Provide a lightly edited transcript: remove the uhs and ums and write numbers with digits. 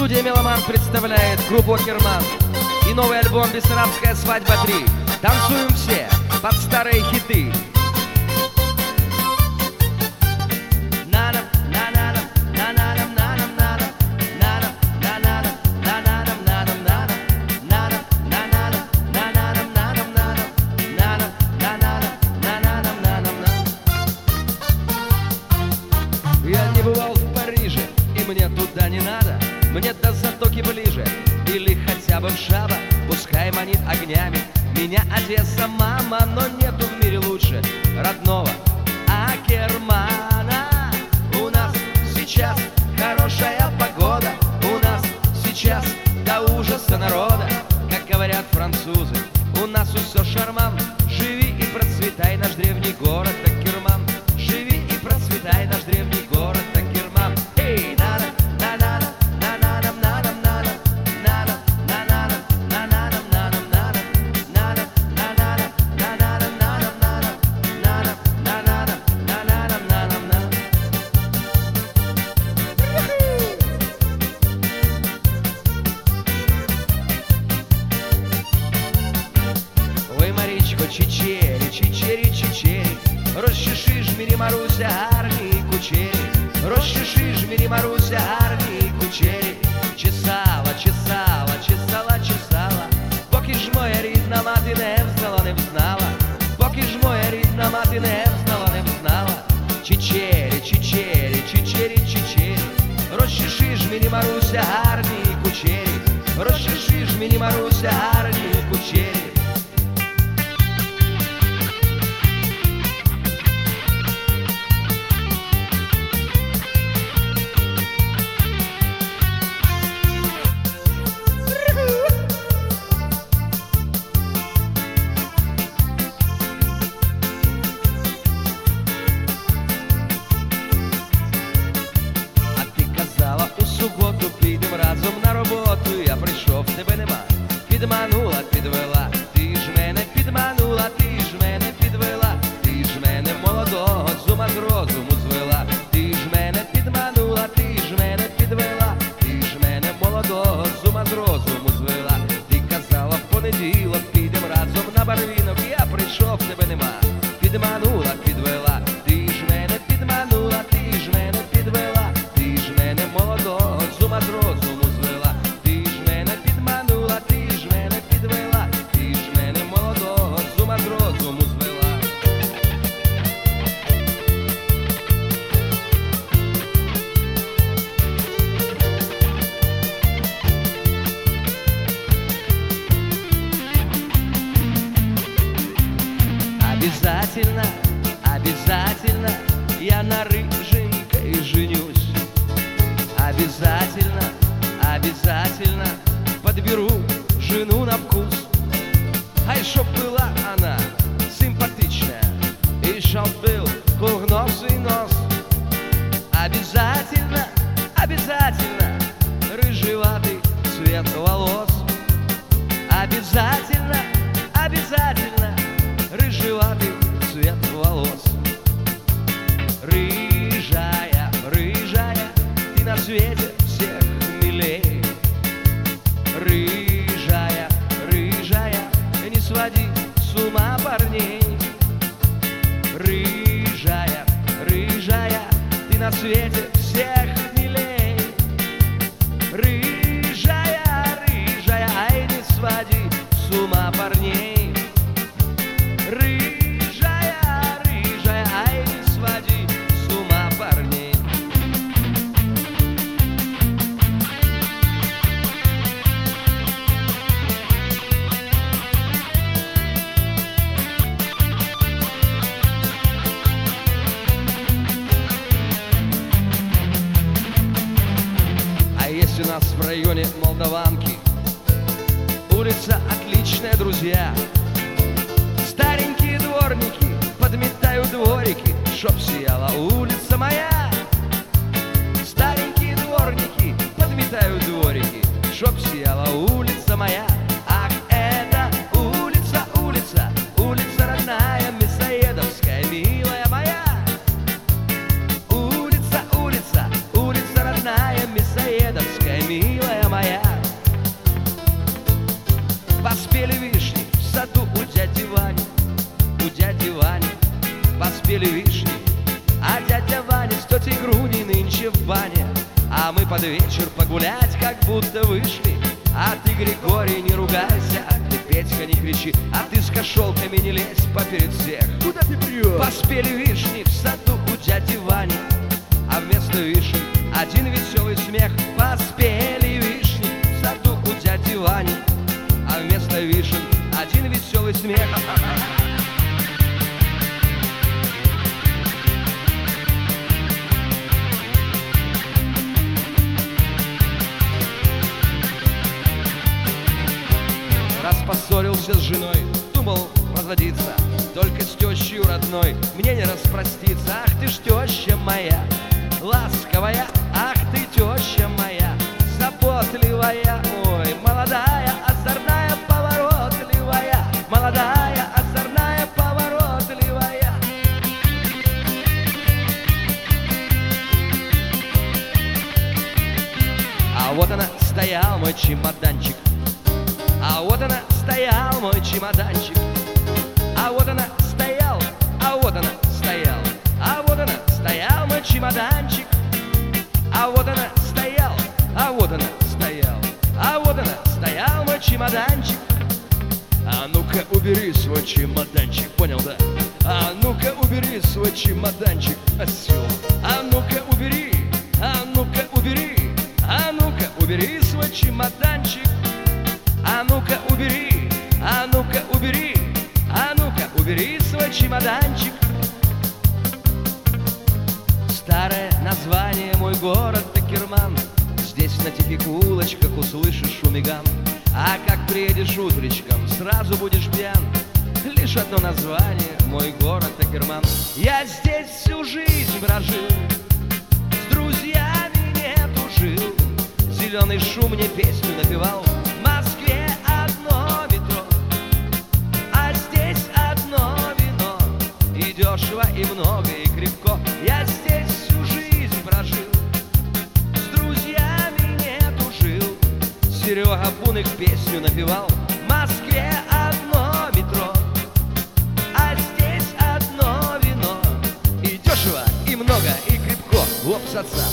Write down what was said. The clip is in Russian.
Студия «Меломан» представляет группу «Керман» и новый альбом «Бессарабская свадьба 3». Танцуем все под старые хиты. Я не бывал в Париже, и мне туда не надо. Мне до Затоки ближе, или хотя бы в Шаба. Пускай манит огнями меня Одесса, мама, но нету в мире лучше родного Акермана. У нас сейчас хорошая погода, у нас сейчас до ужаса народа. Как говорят французы, у нас все шарман. Живи и процветай, наш древний город Акерман. Живи и процветай, наш древний город Акерман. Эй, надо. Ой, Маричко, чичери, чичери, чичери, розчеши жміри, Маруся, гарні кучері, розчеши жміри, Маруся, гарні кучері. Чесала, чесала, чесала, чесала, поки ж моя рідна мати не взнала, не взнала, поки ж моя рідна мати не взнала, не взнала. Чичері, чичері, чичері, чичері, розчеши жміри, Маруся, гарні кучері, розчеши жміри, Маруся, гарні кучері. У суботу підем разом на роботу. Я прийшов, тебе нема. Підманула, підвела, ти ж мене підманула, ти ж мене підвела, ти ж мене молодого з ума з розуму звела. Ти ж мене підманула, ти ж мене підвела, ти ж мене молодого з ума з розуму звела. Ти казала, в понеділок підем разом на барвінок. Я прийшов, тебе нема. Підманула, підвела, ти ж мене підманула, ти ж мене підвела, ти ж мене молодого з ума з розуму звела. Ти ж мене підманула, ти ж мене підвела, ти ж мене молодого з ума з розуму звела. Обязательно, обязательно я на рыженькой женюсь. Обязательно, обязательно подберу жену на вкус. Ай, чтоб была она симпатичная, и чтоб был кругносый нос. Обязательно, обязательно рыжеватый цвет волос. Обязательно, обязательно рыжеватый цвет волос. Рыжая, рыжая, ты на свете всех милей. Рыжая, рыжая, не своди с ума парней. Рыжая, рыжая, ты на свете всех милей. Рыжая, рыжая, ай, не своди с ума парней. Рыжая, рыжая, ай, не своди с ума парней. А есть у нас в районе Молдаванки улица отличная, друзья. Старенькие дворники подметают дворики, чтоб сияла улица моя. Старенькие дворники подметают дворики, чтоб сияла улица моя. Ах, это улица, улица, улица родная, Мясоедовская, милая моя. Улица, улица, улица родная, Мясоедовская, милая поспели вишни, а дядя Ваня с тетей Груней нынче в бане. А мы под вечер погулять как будто вышли. А ты, Григорий, не ругайся, ты, Петька, не кричи, а ты с кошелками не лезь поперед всех. Куда ты прешь? Поспели вишни в саду у дяди Вани, а вместо вишен один веселый смех. Поспели вишни в саду у дяди Вани, а вместо вишен один веселый смех. Раз поссорился с женой, думал разводиться, только с тещей родной мне не распроститься. Ах ты ж теща моя, ласковая, ах ты теща моя, заботливая, ой, молодая, озорная, поворотливая, молодая, озорная, поворотливая. А вот она стоял, мой чемоданчик. А вот она стоял, мой чемоданчик. А вот она стоял, а вот она стоял. А вот она стоял, мой чемоданчик. А вот она стоял, а вот она стоял. А вот она стоял, мой чемоданчик. А ну-ка убери свой чемоданчик, понял, да? А ну-ка убери свой чемоданчик, осел. А ну-ка убери, а ну-ка убери, а ну-ка убери свой чемоданчик. А ну-ка убери, а ну-ка убери, а ну-ка убери свой чемоданчик. Старое название мой город Акерман. Здесь на тихих улочках услышишь шумиган. А как приедешь утречком, сразу будешь пьян. Лишь одно название мой город Акерман. Я здесь всю жизнь прожил, с друзьями не тужил. Зеленый шум мне песню напевал. В Москве одно метро, а здесь одно вино. И дешево, и много, и крепко. Я здесь всю жизнь прожил, с друзьями не тужил. Серега Буных песню напевал. В Москве одно метро, а здесь одно вино. И дешево, и много, и крепко. Опс-отца.